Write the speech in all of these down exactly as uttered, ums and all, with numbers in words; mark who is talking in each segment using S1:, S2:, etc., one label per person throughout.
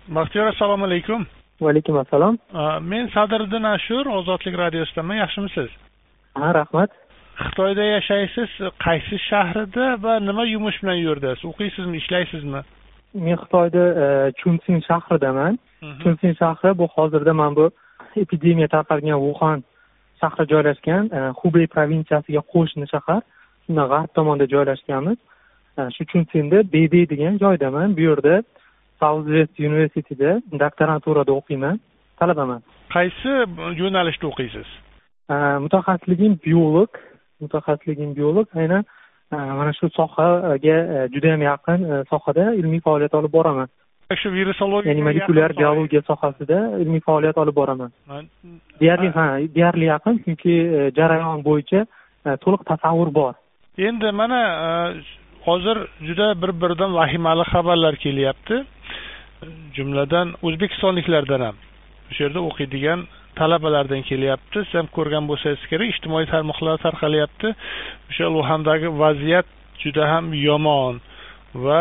S1: Baxtiyor, assalomu alaykum.
S2: Va alaykum assalom.
S1: Men Sadriddin Ashur, Ozodlik radiosidaman. Yaxshimisiz?
S2: Ha, rahmat.
S1: Xitoyda yashaysiz. Qaysi shahrida va nima yumush bilan yurdingiz? O'qiysizmi, ishlaysizmi?
S2: Men Xitoyda Chunsin shahridaman. Chunsin shahri bu hozirda mana bu epidemiya tarqalgan Wuhan shahri joylashgan, Hubei provinsiyasiga qo'shni shahar. Shundan g'arb tomonda joylashganmiz. Shu Chunsinda Beibei degan joydaman. Bu yerda Southwest University'da doktoranturada o'qiyman, talabaman.
S1: Qaysi yo'nalishda o'qiysiz?
S2: Mutaxassisligim biolog, mutaxassisligim biolog. Aynan mana shu sohaga juda ham yaqin sohada ilmiy faoliyat olib boraman.
S1: Shu virusologiya,
S2: ya'ni molekulyar biologiya sohasida ilmiy faoliyat olib boraman. Deyarli ha, deyarli yaqin, chunki jarayon bo'yicha to'liq tasavvur bor.
S1: Endi mana hozir juda bir-biridan vahimali xabarlar kelyapti. Jumladan o'zbekistonliklardan ham, o'sha yerda o'qiydigan talabalardan kelyapti. Siz ham ko'rgan bo'lsangiz kerak, ijtimoiy tarmoqlarda tarqalyapti. O'sha Wuhandagi vaziyat juda ham yomon va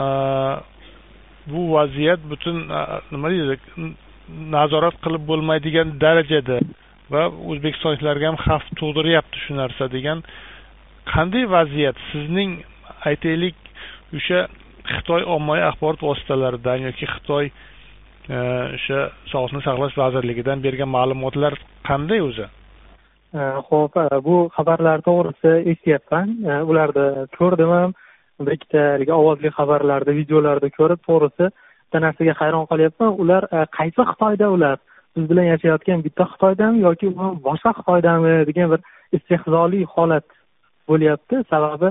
S1: bu vaziyat butun nima deydi, nazorat qilib bo'lmaydigan darajada va o'zbekistonliklarga ham xavf tug'diryapti shu narsa degan. Qanday vaziyat sizning, aytaylik, o'sha Xitoy ommaviy axborot vositalaridan yoki Xitoy o'sha Sog'liqni saqlash vazirligidan bergan ma'lumotlar qanday o'zi?
S2: Xo'p, bu xabarlar to'g'risida eshityapman. Ularda ko'rdim ham, bir ikkita ovozli xabarlarda, videolarda ko'rib, to'g'risi bitta narsaga hayron qolyapman. Ular qaysi Xitoyda ular? Biz bilan yashayotgan bitta Xitoydami yoki boshqa Xitoydami degan bir istehzoli holat bo'lyapti. Sababi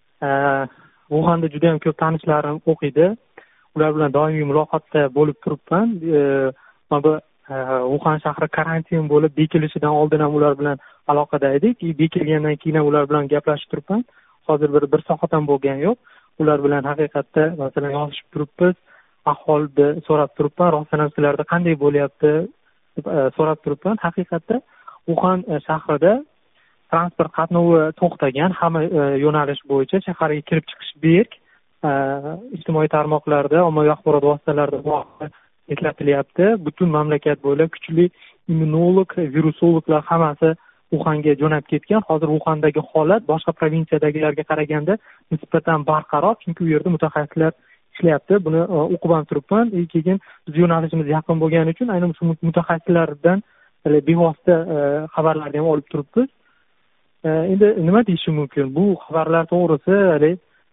S2: Wuhanda juda ham ko'p tanishlarim o'qiydi. Ular bilan doimiy muloqotda bo'lib turibman. Mana bu Wuhan shahri karantin bo'lib bekilishidan oldin ham ular bilan aloqada edik. Bekilgandan keyin ham ular bilan gaplashib turibman. Hozir bir bir soat ham bo'lgani yo'q. Ular bilan haqiqatda masalan yozishib turibmiz. Ahvolni so'rab turibman. Rostdan ham sizlarda qanday bo'lyapti deb so'rab turibman. Haqiqatda Wuhan shahrida transport qatnovi to'xtagan, hamma yo'nalish bo'yicha shaharga kirib chiqish bek. Ijtimoiy tarmoqlarda, ommaviy axborot vositalarida eslatilyapti. Butun mamlakat bo'ylab kuchli immunolog, virusologlar hammasi Wuhanga jo'nab ketgan. Hozir Wuhandagi holat boshqa provinsiyadagilarga qaraganda nisbatan barqaror, chunki u yerda mutaxassislar ishlayapti. Buni o'qib ham turibman. Keyin biz yo'nalishimiz yaqin bo'lgani uchun aynan shu mutaxassislardan bevosita xabarlarni ham olib turibmiz. Endi nima deyishim mumkin? Bu xabarlar to'g'risi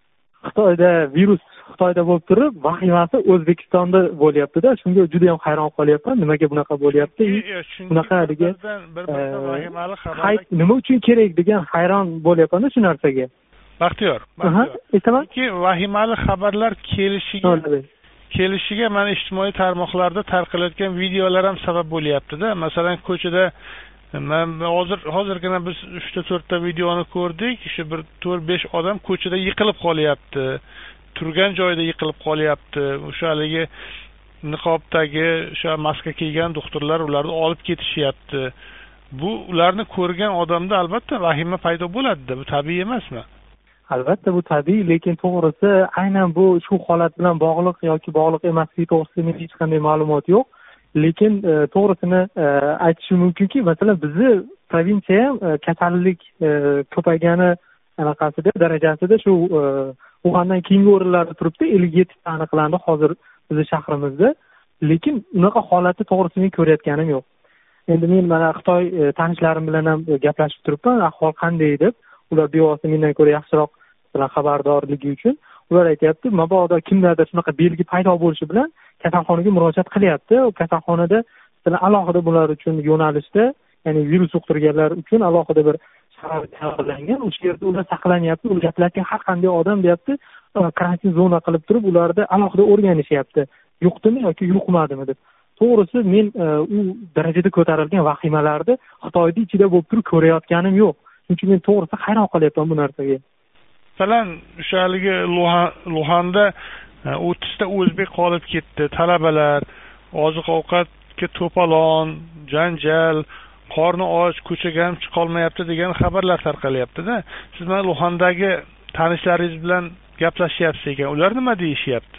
S2: Xitoyda virus Xitoyda bo'lib turib, vahimasi O'zbekistonda bo'lyapti-da. Shunga juda ham hayron qolyapman. Nimaga bunaqa bo'lyapti? Bunaqa degan vahimali xabarlar nima uchun kerak degan hayron bo'lyapman shu narsaga.
S1: Baxtiyor,
S2: aytaman.
S1: Chunki vahimali xabarlar kelishiga kelishiga mana ijtimoiy tarmoqlarda tarqalayotgan videolar ham sabab bo'lyapti-da. Masalan, ko'chada Men hozir hozirgina biz uchta to'rtta videoni ko'rdik. Shu bir to'rt besh odam ko'chada yiqilib qolyapti. Turgan joyda yiqilib qolyapti. O'sha haligi niqobdagi, o'sha maska kiygan doktorlar ularni olib ketishyapti. Bu ularni ko'rgan odamda albatta vahima paydo bo'ladi-da. Bu tabiiy emasmi?
S2: Albatta bu tabiiy, lekin to'g'risi aynan bu shu holat bilan bog'liq yoki bog'liq emasligi to'g'risida men hech qanday ma'lumot yo'q. Lekin to'g'risini aytishim mumkinki, masalan, bizni provinsiya ham kasallik ko'paygani anaqasida, darajasida shu Wuhandan keyingi o'rinlarda turibdi. ellik yetti ta aniqlandi hozir bizning shahrimizda. Lekin unaqa holatni to'g'risini men ko'rayotganim yo'q. Endi men mana Xitoy tanishlarim bilan ham gaplashib turibman, ahvol qanday deb. Ular bevosita mendan ko'ra yaxshiroq bilan xabardorligi uchun ular aytayapti, mabodo kimlardir shunaqa belgi paydo bo'lishi bilan kasalxonaga murojaat qilyapti. U kasalxonada masalan alohida bular uchun yo'nalishda, ya'ni virus yuqtirganlar uchun alohida bir sharoit tayyorlangan. O'sha yerda ular saqlanyapti. Ular gaplashgan har qanday odam deyapti, karantin zona qilib turib, ularda alohida o'rganishyapti. Yo'qdimi yoki yo'qmadimi deb. To'g'risi men u darajada ko'tarilgan vahimalarni Xitoyning ichida bo'lib turib ko'rayotganim yo'q. Chunki men to'g'risi hayron qolyapman bu narsaga.
S1: Masalan, o'sha haligi Wuhanda o'ttizta o'zbek qolib ketdi, talabalar, oziq-ovqatga to'polon, janjal, qorni och, ko'chaga ham chiqa olmayapti degan xabarlar tarqalyapti-da. Siz mana Wuhandagi tanishlaringiz bilan gaplashyapsiz ekan, ular nima deyishyapti?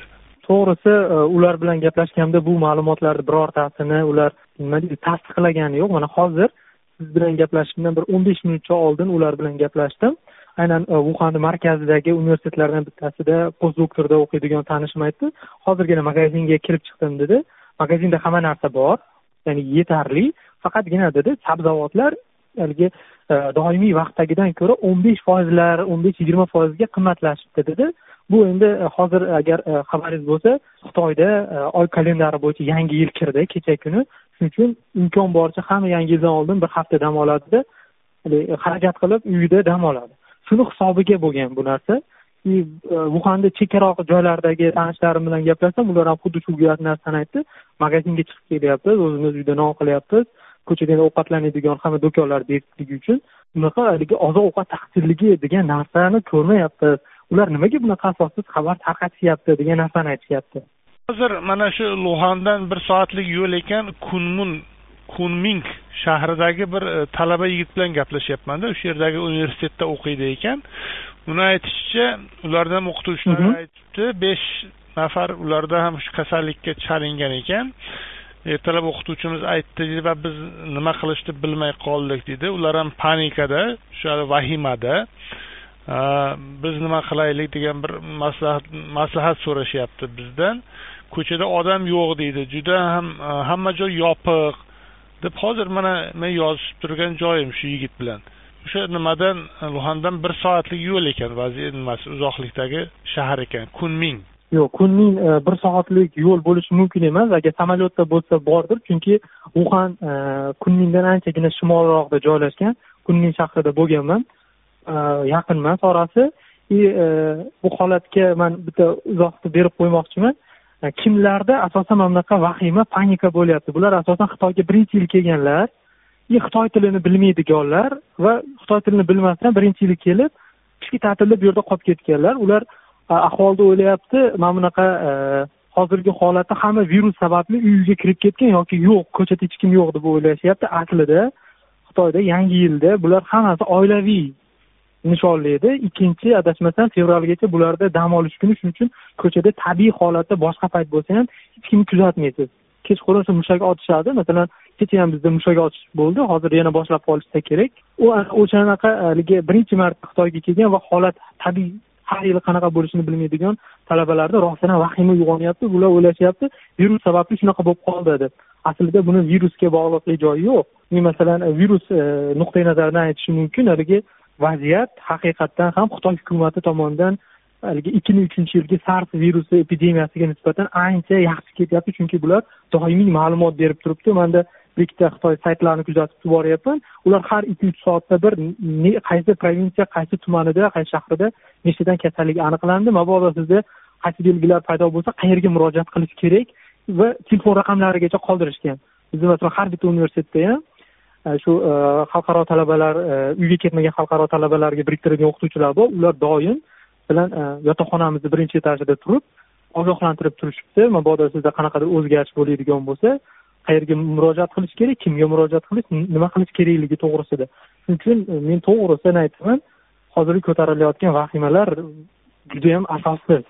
S2: to'g'risi ular bilan gaplashganda bu ma'lumotlarni birortasini ular nima deydi tasdiqlagani yo'q. Mana hozir siz bilan gaplashishimdan bir o'n besh minutcha oldin ular bilan gaplashdim. Aynan Wuhan markazidagi universitetlardan bittasida postdoktorda o'qiydigan tanishim aytdi. Hozirgina magazinga kirib chiqdim dedi. Magazinda hamma narsa bor, ya'ni yetarli. Faqatgina dedi sabzavotlar haligi doimiy vaqtdagidan ko'ra o'n besh foizlar, o'n besh yigirma foizga qimmatlashibdi dedi. Bu endi hozir agar xabaringiz bo'lsa, Xitoyda oy kalendari bo'yicha yangi yil kirdi kecha kuni. Shuning uchun imkon boricha hamma yangi yildan oldin bir hafta dam oladi-da, xarajat qilib uyida dam oladi. Shuni hisobiga bo'lgan bu narsa. Wuhanda chekkaroq joylardagi tanishlarim bilan gaplashsam, ular ham xuddi shu narsani aytdi. Magazinga chiqib kelyapmiz, o'zimiz uyda non qilyapmiz. Ko'chada ovqatlanadigan hamma do'konlar bekitligi uchun bunaqa haligi oziq-ovqat taqchilligi degan narsani ko'rmayapmiz. Ular nimaga bunaqa asossiz xabar tarqatishyapti degan narsani aytishyapti.
S1: Hozir mana shu Luhandan bir soatlik yo'l ekan, Kunmun Kunming shahridagi bir talaba yigit bilan gaplashyapman-da, o'sha yerdagi universitetda o'qiydi ekan. Uni aytishicha, ulardan o'qituvchilar aytibdi, besh nafar ularda ham shu kasallikka chalingan ekan. Ertalab o'qituvchimiz aytdi va biz nima qilishni bilmay qoldik dedi. Ular ham panikada, shu vahimada. Biz nima qilaylik degan bir maslahat maslahat so'rashyapti bizdan. Ko'chada odam yo'q deydi. Juda ham hamma joy yopiq deb hozir mana men yozib turgan joyim shu yigit bilan. O'sha nimadan Luhandan bir soatlik yo'l ekan, vaziyat nimasi uzoqlikdagi shahar ekan, Kunming.
S2: Yo'q, Kunming bir soatlik yo'l bo'lishi mumkin emas. Agar samolyotda bo'lsa bordir, chunki Wuhan Kunmingdan anchagina shimolroqda joylashgan. Kunming shahrida bo'lganman. Yaqinman orasi. Bu holatga men bitta izohni berib qo'ymoqchiman. Kimlarda asosan mana bunaqa vahima, panika bo'lyapti. Bular asosan Xitoyga birinchi yil kelganlar, Xitoy tilini bilmaydiganlar va Xitoy tilini bilmasdan birinchi yil kelib, qishki ta'tilda bu yerda qolib ketganlar. Ular ahvolda o'ylayapti, mana bunaqa hozirgi holatda hamma virus sababli uyiga kirib ketgan yoki yo'q, ko'chada hech kim yo'q deb o'ylashyapti. Aslida Xitoyda yangi yilda bular hammasi oilaviy nishonlaydi. Ikkinchi adashmasam fevralgacha bularda dam olish kuni, shuning uchun ko'chada tabiiy holatda boshqa payt bo'lsa ham hech kimni kuzatmaysiz. Kechqurun shu mushak otishadi. Masalan, kecha ham bizda mushak otish bo'ldi. Hozir yana boshlab qolishsa kerak. U o'shanaqa haligi birinchi marta Xitoyga kelgan va holat tabiiy har yili qanaqa bo'lishini bilmaydigan talabalarda rostdan vahima uyg'onyapti. Ular o'ylashyapti, virus sababli shunaqa bo'lib qoldi deb. Aslida buni virusga bog'liqlik joyi yo'q. Men masalan virus nuqtai nazaridan aytishim mumkin, haligi vaziyat haqiqatdan ham Xitoy hukumati tomonidan haligi ikki ming uchinchi yilgi SARS virusi epidemiyasiga nisbatan ancha yaxshi ketyapti, chunki bular doimiy ma'lumot berib turibdi. Menda ikkita Xitoy saytlarini kuzatib boryapman. Ular har ikki uch soatda bir qaysi provinsiya, qaysi tumanida, qaysi shahrida nechtadan kasallik aniqlandi, mabodo sizda qaysi belgilar paydo bo'lsa, qayerga murojaat qilish kerak va telefon raqamlarigacha qoldirishgan. Bizda masalan har bitta universitetda ham shu xalqaro talabalar, uyga ketmagan xalqaro talabalarga biriktiradigan o'qituvchilar bor. Ular doim bilan yotoqxonamizni birinchi etajida turib, ogohlantirib turishibdi. Mabodo sizda qanaqadir o'zgarish bo'ladigan bo'lsa, qayerga murojaat qilish kerak, kimga murojaat qilish, nima qilish kerakligi to'g'risida. Shuning uchun men to'g'risini aytaman, hozirgi ko'tarilayotgan vahimalar juda ham asossiz.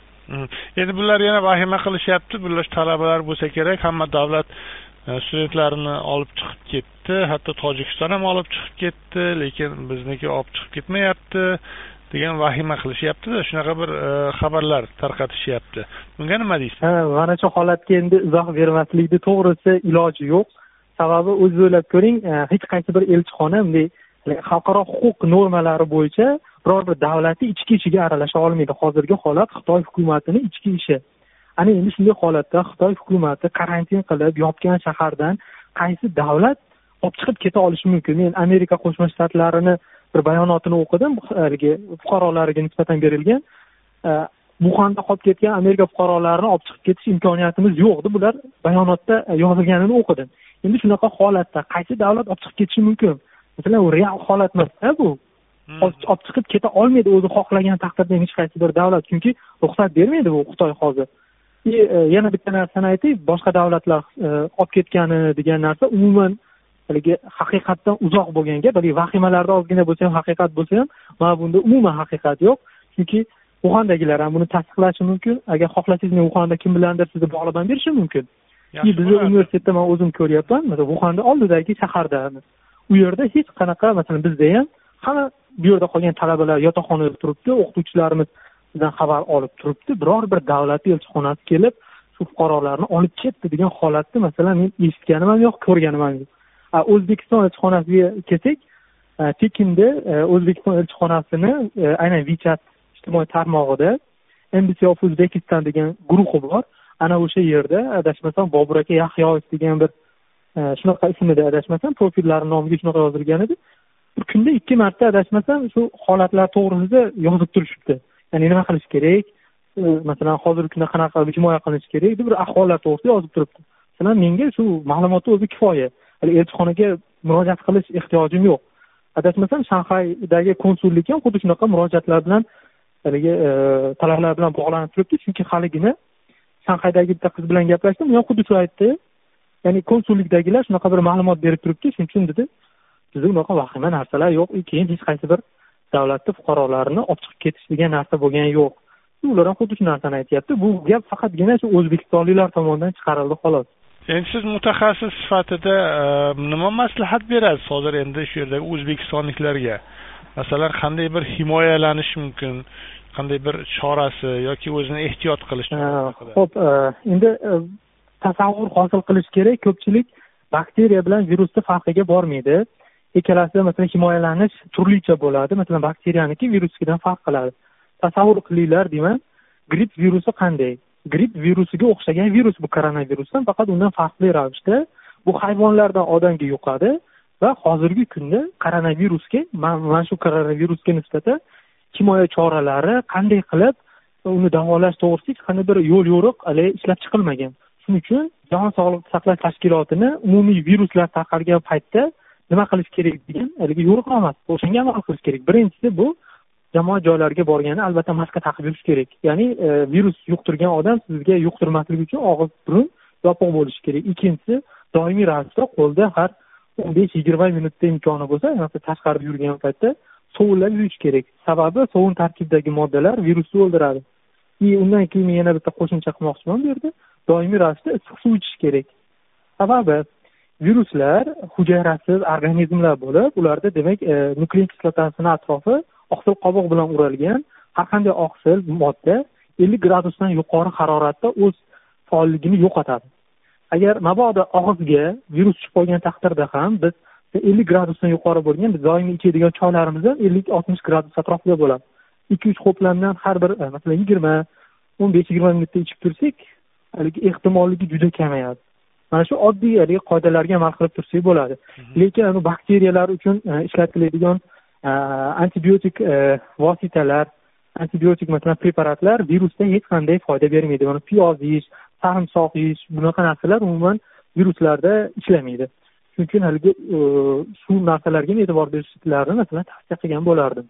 S1: Endi bular yana vahima qilishyapti. Bular talabalar bo'lsa kerak, hamma davlat studentlarini olib chiqib ketdi, hatto Tojikiston ham olib chiqib ketdi, lekin bizniki olib chiqib ketmayapti degan vahima qilishyapti-da, shunaqa bir xabarlar tarqatishyapti. Bunga nima deysiz?
S2: Ha, mana shu holatga endi izoh bermaslikni to'g'risi iloji yo'q. Sababi o'zingiz o'ylab ko'ring, hech qaysi bir elchixona bunday xalqaro huquq normalari bo'yicha biror bir davlatning ichki ishiga aralasha olmaydi. Hozirgi holat Xitoy hukumatining ichki ishi. Ana endi shunday holatda Xitoy hukumati karantin qilib yopgan shahardan qaysi davlat olib chiqib keta olishi mumkin? Men Amerika Qo'shma Shtatlarini bir bayonotini o'qidim, haligi fuqarolariga nisbatan berilgan. Wuhanda qolib ketgan Amerika fuqarolarini olib chiqib ketish imkoniyatimiz yo'q deb bular bayonotda yozilganini o'qidim. Endi shunaqa holatda qaysi davlat olib chiqib ketishi mumkin? Masalan, u real holat emas-da bu. Olib chiqib keta olmaydi o'zi xohlagan taqdirda hech qaysi bir davlat, chunki ruxsat bermaydi bu Xitoy hozir. Yana bitta narsani aytay, boshqa davlatlar olib ketgani degan narsa umuman haligi haqiqatdan uzoq bo'lgan gap. Balki vahimalarda ozgina bo'lsa ham haqiqat bo'lsa ham, mana bunda umuman haqiqat yo'q. Chunki Uxandagilar ham buni tasdiqlashi mumkin. Agar xohlasangiz men Uxanda kim bilandir sizni bog'lab ham berishim mumkin. Bizni universitetda men o'zim ko'ryapman, masalan Uxanda oldidagi shahardamiz. U yerda hech qanaqa, masalan bizda ham hamma bu yerda qolgan talabalar yotoqxonada turibdi, o'qituvchilarimiz bizdan xabar olib turibdi. Biror bir davlat elchixonasi kelib shu fuqarolarni olib ketdi degan holatni masalan men eshitganim ham yo'q, ko'rganim ham yo'q. O'zbekiston elchixonasiga kelsak, Pekinda O'zbekiston elchixonasini aynan WeChat ijtimoiy tarmog'ida Embassy of Uzbekistan degan guruhi bor. Ana o'sha yerda adashmasam Bobur aka Yaxyoyev degan bir shunaqa ismida adashmasam profillari nomiga shunaqa yozilgan edi. Bir kunda ikki marta adashmasam shu holatlar to'g'risida yozib turishibdi. Ya'ni nima qilish kerak? Masalan, hozirgi kunda qanaqa himoya qilish kerak deb bir ahvollar to'g'risida yozib turibdi. Masalan, menga shu ma'lumotni o'zi kifoya. Hali elchixonaga murojaat qilish ehtiyojim yo'q. Adashmasam Shanxaydagi konsullik ham xuddi shunaqa murojaatlar bilan haligi talablar bilan bog'lanib turibdi, chunki haligina Shanxaydagi bitta qiz bilan gaplashdim, u ham xuddi shu aytdi. Ya'ni konsullikdagilar shunaqa bir ma'lumot berib turibdi, shuning uchun dedi, bizda unaqa vahima narsalar yo'q, keyin hech qaysi bir davlatda fuqarolarini olib chiqib ketish degan narsa bo'lgani yo'q. Ular ham xuddi shu narsani aytyapti. Bu gap faqatgina shu o'zbekistonliklar tomonidan chiqarildi xolos.
S1: Endi siz mutaxassis sifatida nima maslahat berasiz hozir endi shu yerdagi o'zbekistonliklarga? Masalan, qanday bir himoyalanish mumkin, qanday bir chorasi yoki o'zini ehtiyot qilish haqida?
S2: Xo'p, endi tasavvur hosil qilish kerak. Ko'pchilik bakteriya bilan virusni farqiga bormaydi. Ikkalasida masalan himoyalanish turlicha bo'ladi. Masalan, bakteriyaniki virusdan farq qiladi. Tasavvur qilinglar deyman, gripp virusi qanday? Gripp virusiga o'xshagan virus bu koronavirusdan, faqat undan farqli ravishda bu hayvonlardan odamga yuqadi va hozirgi kunda koronavirusga, mana shu koronavirusga nisbatan himoya choralari qanday qilib uni davolash to'g'risida qanday bir yo'l yo'riq hali ishlab chiqilmagan. Shuning uchun Jahon sog'liqni saqlash tashkilotini umumiy viruslar tarqalgan paytda nima qilish kerak degan haligi yo'riqnomasi, o'shanga amal qilish kerak. Birinchisi bu jamoat joylariga borganda albatta maska taqib yurish kerak. Ya'ni e, virus yuqtirgan odam sizga yuqtirmasligi uchun og'iz burun yopiq bo'lishi kerak. Ikkinchisi, doimiy ravishda qo'lda har o'n besh yigirma minutda imkoni bo'lsa, masalan tashqarida yurgan paytda sovunlab yuvish kerak. Sababi sovun tarkibidagi moddalar virusni o'ldiradi. И undan keyin yana bitta qo'shimcha qilmoqchiman bu yerda. Doimiy ravishda issiq suv ichish kerak. Sababi viruslar hujayrasiz organizmlar bo'lib, ularda demak e, nuklein kislotasining atrofi oqsil qobiq bilan o'ralgan. Har qanday oqsil modda ellik gradusdan yuqori haroratda o'z faolligini yo'qotadi. Agar mabodo og'izga virus tushib qolgan taqdirda ham biz ellik gradusdan yuqori bo'lgan biz doimiy ichadigan choylarimiz ham ellik oltmish gradus atrofida bo'ladi. ikki uch ho'plamdan har bir masalan yigirma o'n besh yigirma minutda ichib tursak, haligi ehtimolligi juda kamayadi. Mana shu oddiy haligi qoidalarga amal qilib tursak bo'ladi. Lekin uni bakteriyalar uchun ishlatiladigan antibiotik vositalar, antibiotik masalan preparatlar virusdan hech qanday foyda bermaydi. Mana piyoz yeyish, sarimsoq yeyish, bunaqa narsalar umuman viruslarda ishlamaydi. Shuning uchun haligi shu narsalarga e'tibor berishlarini masalan tavsiya qilgan bo'lardim.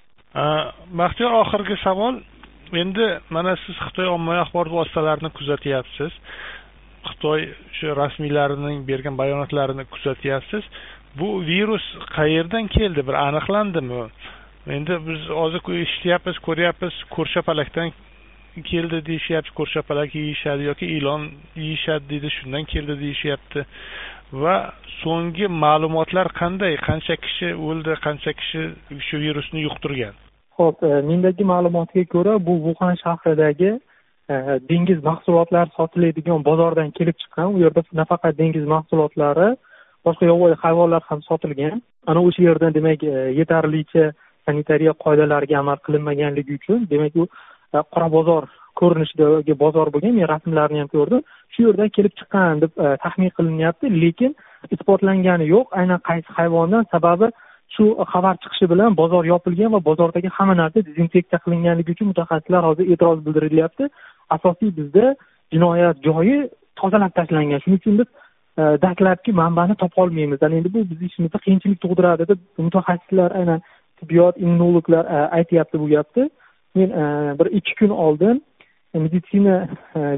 S1: Baxtiyor, oxirgi savol. Endi mana siz Xitoy ommaviy axborot vositalarini kuzatyapsiz. Xitoy shu rasmiylarining bergan bayonotlarini kuzatyapsiz. Bu virus qayerdan keldi? Bir aniqlandimi? Endi biz hozir eshityapmiz, ko'ryapmiz, ko'rshapalakdan keldi deyishyapti, ko'rshapalak yeyishadi yoki ilon yeyishadi deydi, shundan keldi deyishyapti. Va so'nggi ma'lumotlar qanday? Qancha kishi o'ldi, qancha kishi shu virusni yuqtirgan?
S2: Xo'p, mendagi ma'lumotga ko'ra, bu Wuhan shahridagi dengiz mahsulotlari sotiladigan bozordan kelib chiqqan. U yerda nafaqat dengiz mahsulotlari, boshqa yovvoyi hayvonlar ham sotilgan. Ana o'sha yerdan demak yetarlicha sanitariya qoidalariga amal qilinmaganligi uchun, demak u qora bozor ko'rinishidagi bozor bo'lgan. Men rasmlarni ham ko'rdim. Shu yerdan kelib chiqqan deb taxmin qilinyapti, lekin isbotlangani yo'q. Aynan qaysi hayvondan, sababi shu xabar chiqishi bilan bozor yopilgan va bozordagi hamma narsa dezinfeksiya qilinganligi uchun mutaxassislar hozir e'tiroz bildirilyapti. Asosiy bizda jinoyat joyi tozalab tashlangan. Shuning uchun biz dastlabki manbani topa olmaymiz. Endi bu bizning ishimizda qiyinchilik tug'diradi deb mutaxassislar, aynan tibbiyot immunologlar aytyapti bu gapni. Men bir ikki kun oldin meditsina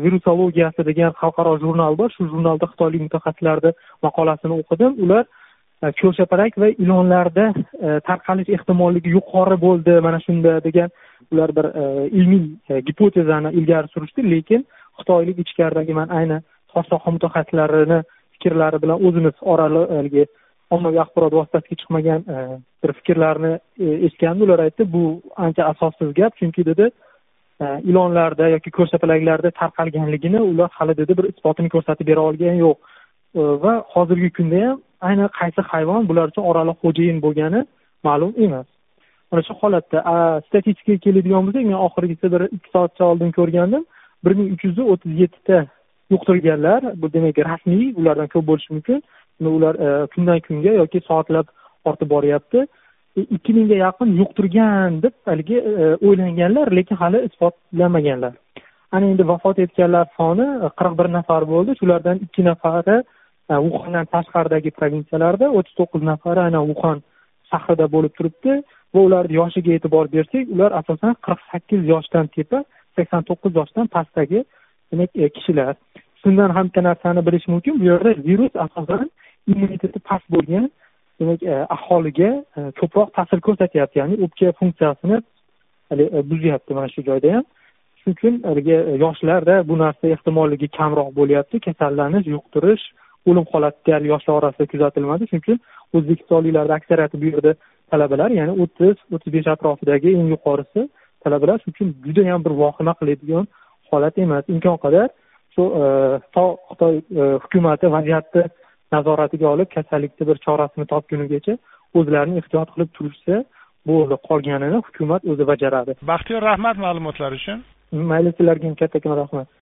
S2: virusologiyasi degan xalqaro jurnal bor. Shu jurnalda xitoylik mutaxassislarning maqolasini o'qidim. Ular ko'rshapalak va ilonlarda tarqalish ehtimolligi yuqori bo'ldi mana shunda degan ular bir ilmiy gipotezani ilgari surishdi. Lekin xitoylik ichkaridagi man ayni soha mutaxassislarini fikrlari bilan o'zimiz orali ommaviy axborot vositasiga chiqmagan bir fikrlarni eshitgandim. Ular aytdi, bu ancha asossiz gap, chunki dedi ilonlarda yoki ko'rshapalaklarda tarqalganligini ular hali dedi bir isbotini ko'rsatib bera olgani yo'q va hozirgi kunda ham aynan qaysi hayvon bular uchun oraliq xo'jayin bo'lgani ma'lum emas. Mana shu holatda statistikaga keladigan bo'lsak, men oxirgisi bir ikki soatcha oldin ko'rgandim, bir ming uch yuz o'ttiz yettita yuqtirganlar. Bu demak rasmiy, ulardan ko'p bo'lishi mumkin. Ular kundan kunga yoki soatlab ortib boryapti. ikki mingga yaqin yuqtirgan deb haligi o'ylanganlar, lekin hali isbotlanmaganlar. Ana endi vafot etganlar soni qirq bir nafar bo'ldi. Shulardan ikki nafari Wuhandan tashqaridagi provinsiyalarda, o'ttiz to'qqiz nafari aynan Wuhan shahrida bo'lib turibdi va ularning yoshiga e'tibor bersak, ular asosan qirq sakkiz yoshdan tepa, sakson to'qqiz yoshdan pastdagi demak kishilar. Shundan ham bitta narsani bilish mumkin, bu yerda virus asosan immuniteti past bo'lgan demak aholiga ko'proq ta'sir ko'rsatyapti, ya'ni o'pka funksiyasini buzyapti mana shu joyda ham. Shuning uchun haligi yoshlarda bu narsa ehtimolligi kamroq bo'lyapti. Kasallanish, yuqtirish, o'lim holati yoshlar orasida kuzatilmadi. Shuning uchun o'zbekistonliklarning aksariyati bu yerda talabalar, ya'ni o'ttiz o'ttiz besh atrofidagi eng yuqorisi talabalar. Shuning uchun juda ham bir vahima qiladigan holat emas. Imkon qadar shu Xitoy hukumati vaziyatni nazoratiga olib, kasallikni bir chorasini topgunigacha o'zlarini ehtiyot qilib turishsa, bo'ldi. Qolganini hukumat o'zi bajaradi.
S1: Baxtiyor, rahmat ma'lumotlar uchun.
S2: Mayli, sizlarga ham kattakon rahmat.